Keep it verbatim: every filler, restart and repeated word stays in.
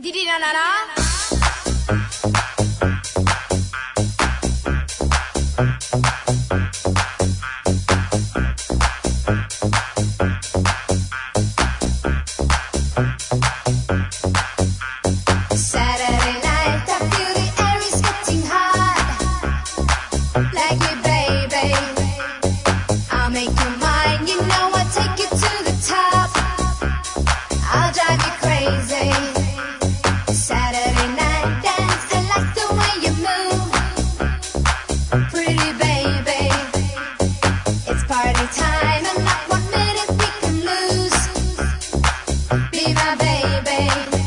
Didi na na na. Saturday night, I feel the air is getting hot. Like me, baby, I'll make you mine. You know I'll take you to the top. I'll drive you crazy. Saturday night dance, I like the way you move. Pretty baby, it's party time and not one minute we can lose. Be my baby.